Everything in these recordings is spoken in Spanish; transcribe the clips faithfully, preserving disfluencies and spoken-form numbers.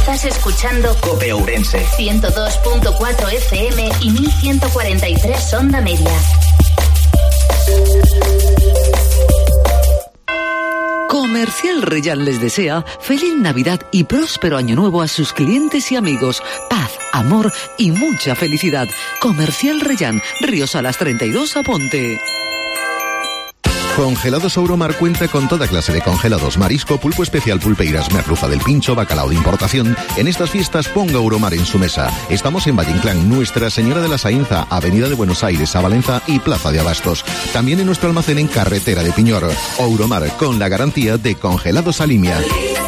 Estás escuchando COPE Ourense ciento dos punto cuatro F M y mil ciento cuarenta y tres onda media. Comercial Reyán les desea feliz Navidad y próspero año nuevo a sus clientes y amigos. Paz, amor y mucha felicidad. Comercial Reyán, Ríos Alas treinta y dos, Aponte. Congelados Auromar cuenta con toda clase de congelados, marisco, pulpo especial, pulpeiras, merluza del pincho, bacalao de importación. En estas fiestas ponga Auromar en su mesa. Estamos en Valle Inclán, Nuestra Señora de la Sainza, Avenida de Buenos Aires, a Valencia y Plaza de Abastos. También en nuestro almacén en Carretera de Piñor. Auromar, con la garantía de Congelados Alimia.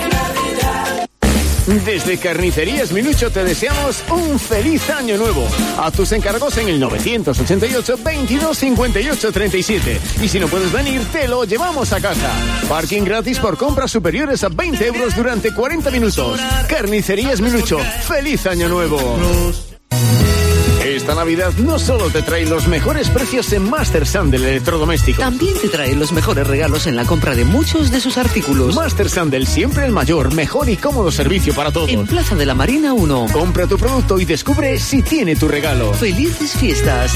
Desde Carnicerías Minucho te deseamos un feliz año nuevo. A tus encargos en el novecientos ochenta y ocho, veintidós cincuenta y ocho, treinta y siete. Y si no puedes venir, te lo llevamos a casa. Parking gratis por compras superiores a veinte euros durante cuarenta minutos. Carnicerías Minucho. ¡Feliz año nuevo! Esta Navidad no solo te trae los mejores precios en Mastersan del electrodoméstico. También te trae los mejores regalos en la compra de muchos de sus artículos. Mastersan del siempre el mayor, mejor y cómodo servicio para todos. En Plaza de la Marina uno. Compra tu producto y descubre si tiene tu regalo. ¡Felices fiestas!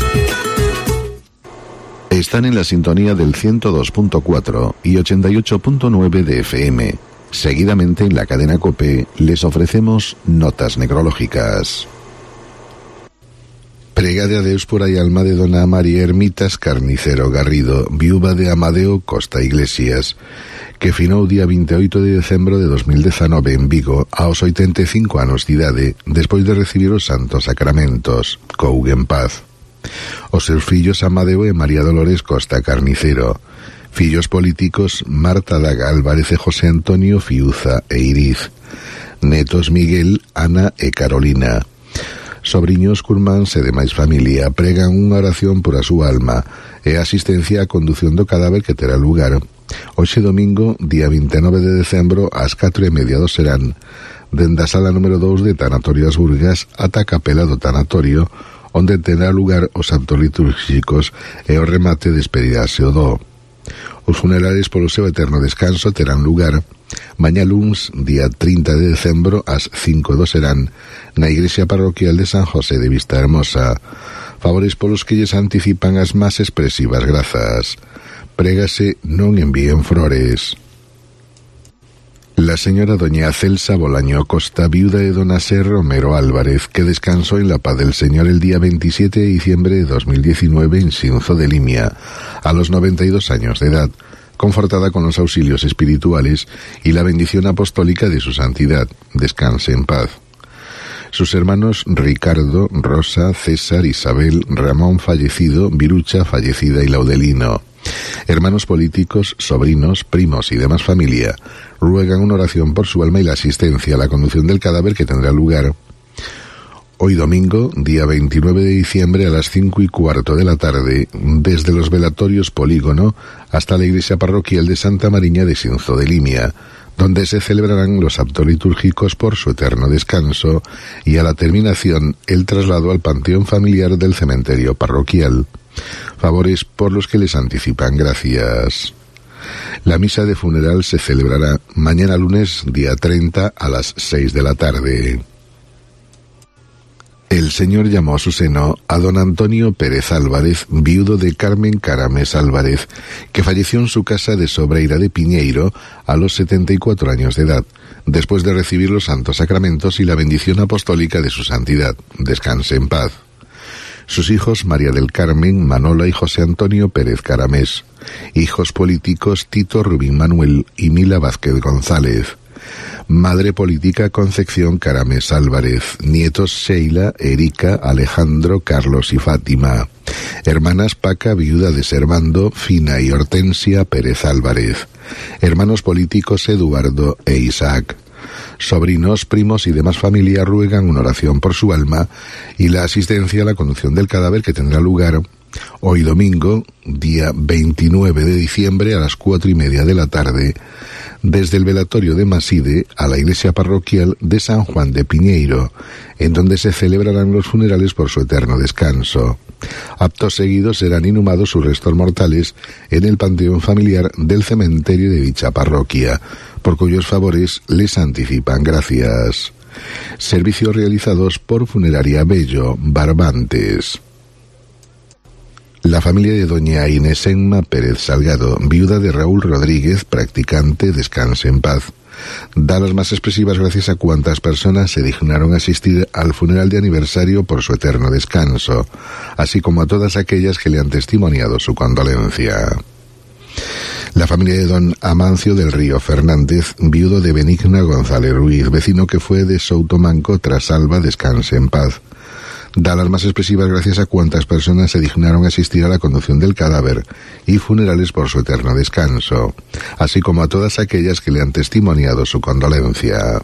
Están en la sintonía del ciento dos punto cuatro y ochenta y ocho punto nueve de F M. Seguidamente en la cadena COPE les ofrecemos notas necrológicas. Prega de adeus por ahí alma de dona María Ermitas Carnicero Garrido, viuda de Amadeo Costa Iglesias, que finou día veintiocho de decembro de dos mil diecinueve en Vigo aos oitenta e cinco anos de idade, despois de recibir os santos sacramentos. Cougue en paz. Os seus fillos Amadeo e María Dolores Costa Carnicero. Fillos políticos Marta Daga Álvarez e José Antonio Fiuza e Iriz. Netos Miguel, Ana e Carolina. Sobriños curmáns e demais familia pregan unha oración por a súa alma e asistencia á condución do cadáver que terá lugar hoxe domingo, día veintinueve de decembro, ás catro e media do serán, dende a sala número dous de Tanatorio As Burgas ata a capela do tanatorio, onde terá lugar os actos litúrgicos e o remate despedidase o do. Os funerales polo seu eterno descanso terán lugar mañá luns, día trinta de decembro, ás cinco do serán, na igrexa parroquial de San José de Vista Hermosa. Favores polos que lles anticipan as máis expresivas grazas. Prégase non envíen flores. La señora doña Celsa Bolaño Costa, viuda de don Aser Romero Álvarez, que descansó en la paz del Señor el día veintisiete de diciembre de dos mil diecinueve en Xinzo de Limia, a los noventa y dos años de edad, confortada con los auxilios espirituales y la bendición apostólica de su santidad. Descanse en paz. Sus hermanos Ricardo, Rosa, César, Isabel, Ramón fallecido, Virucha fallecida y Laudelino. Hermanos políticos, sobrinos, primos y demás familia ruegan una oración por su alma y la asistencia a la conducción del cadáver que tendrá lugar hoy domingo, día veintinueve de diciembre, a las cinco y cuarto de la tarde, desde los velatorios Polígono hasta la iglesia parroquial de Santa Mariña de Xinzo de Limia, donde se celebrarán los actos litúrgicos por su eterno descanso y a la terminación el traslado al panteón familiar del cementerio parroquial. Favores por los que les anticipan gracias. La misa de funeral se celebrará mañana lunes, día treinta, a las seis de la tarde. El Señor llamó a su seno a don Antonio Pérez Álvarez, viudo de Carmen Caramés Álvarez, que falleció en su casa de Sobreira de Piñeiro a los setenta y cuatro años de edad, después de recibir los santos sacramentos y la bendición apostólica de su santidad. Descanse en paz. Sus hijos María del Carmen, Manola y José Antonio Pérez Caramés. Hijos políticos Tito Rubín Manuel y Mila Vázquez González. Madre política Concepción Caramés Álvarez. Nietos Sheila, Erika, Alejandro, Carlos y Fátima. Hermanas Paca, viuda de Servando, Fina y Hortensia Pérez Álvarez. Hermanos políticos Eduardo e Isaac. Sobrinos, primos y demás familia ruegan una oración por su alma y la asistencia a la conducción del cadáver que tendrá lugar hoy domingo, día veintinueve de diciembre, a las cuatro y media de la tarde, desde el velatorio de Maside a la iglesia parroquial de San Juan de Piñeiro, en donde se celebrarán los funerales por su eterno descanso. Actos seguidos serán inhumados sus restos mortales en el panteón familiar del cementerio de dicha parroquia, por cuyos favores les anticipan gracias. Servicios realizados por Funeraria Bello, Barbantes. La familia de doña Inés Enma Pérez Salgado, viuda de Raúl Rodríguez, practicante, descanse en paz, da las más expresivas gracias a cuantas personas se dignaron asistir al funeral de aniversario por su eterno descanso, así como a todas aquellas que le han testimoniado su condolencia. La familia de don Amancio del Río Fernández, viudo de Benigna González Ruiz, vecino que fue de Soutomanco tras Alba, descanse en paz, da las más expresivas gracias a cuantas personas se dignaron asistir a la conducción del cadáver y funerales por su eterno descanso, así como a todas aquellas que le han testimoniado su condolencia.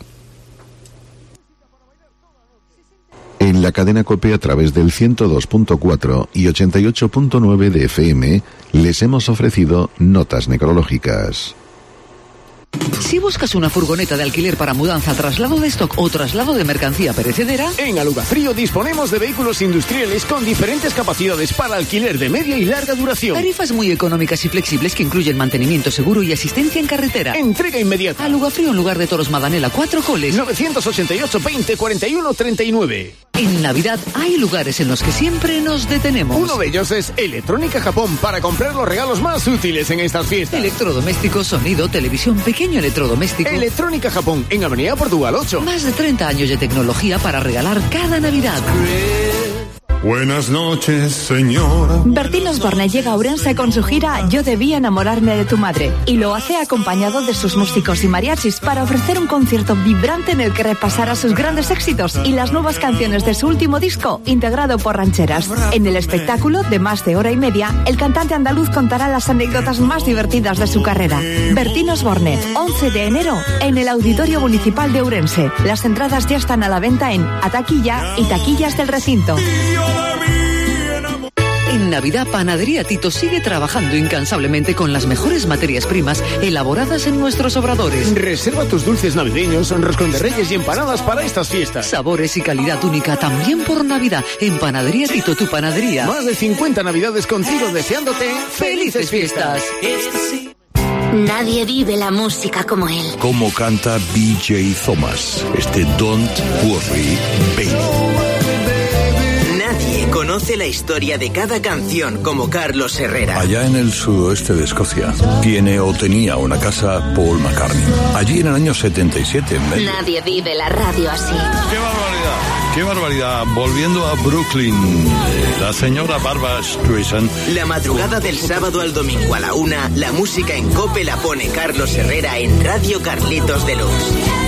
En la cadena COPE a través del ciento dos punto cuatro y ochenta y ocho punto nueve de F M les hemos ofrecido notas necrológicas. Si buscas una furgoneta de alquiler para mudanza, traslado de stock o traslado de mercancía perecedera, en Alugafrío disponemos de vehículos industriales con diferentes capacidades para alquiler de media y larga duración. Tarifas muy económicas y flexibles que incluyen mantenimiento seguro y asistencia en carretera. Entrega inmediata. Alugafrío en lugar de Toros Madanela, cuatro coles. nueve ochenta y ocho, veinte, cuarenta y uno, treinta y nueve. En Navidad hay lugares en los que siempre nos detenemos. Uno de ellos es Electrónica Japón, para comprar los regalos más útiles en estas fiestas. Electrodomésticos, sonido, televisión, pequeño electrodoméstico. Electrónica Japón, en Avenida Portugal ocho. Más de treinta años de tecnología para regalar cada Navidad. Buenas noches, señora. Bertín Osborne llega a Ourense con su gira Yo debí enamorarme de tu madre, y lo hace acompañado de sus músicos y mariachis para ofrecer un concierto vibrante en el que repasará sus grandes éxitos y las nuevas canciones de su último disco, integrado por rancheras. En el espectáculo, de más de hora y media, el cantante andaluz contará las anécdotas más divertidas de su carrera. Bertín Osborne, once de enero, en el Auditorio Municipal de Ourense. Las entradas ya están a la venta en Ataquilla y Taquillas del Recinto. En Navidad, Panadería Tito sigue trabajando incansablemente con las mejores materias primas elaboradas en nuestros obradores. Reserva tus dulces navideños, roscón de reyes y empanadas para estas fiestas. Sabores y calidad única también por Navidad. En Panadería Tito, tu panadería. Más de cincuenta navidades contigo, deseándote felices fiestas. Nadie vive la música como él. Como canta B J Thomas, este Don't Worry Baby. Nadie conoce la historia de cada canción como Carlos Herrera. Allá en el sudoeste de Escocia, tiene o tenía una casa Paul McCartney. Allí en el año setenta y siete, en medio. Nadie vive la radio así. ¡Qué barbaridad! ¡Qué barbaridad! Volviendo a Brooklyn, la señora Barbra Streisand. La madrugada del sábado al domingo a la una, la música en COPE la pone Carlos Herrera en Radio Carlitos Deluxe.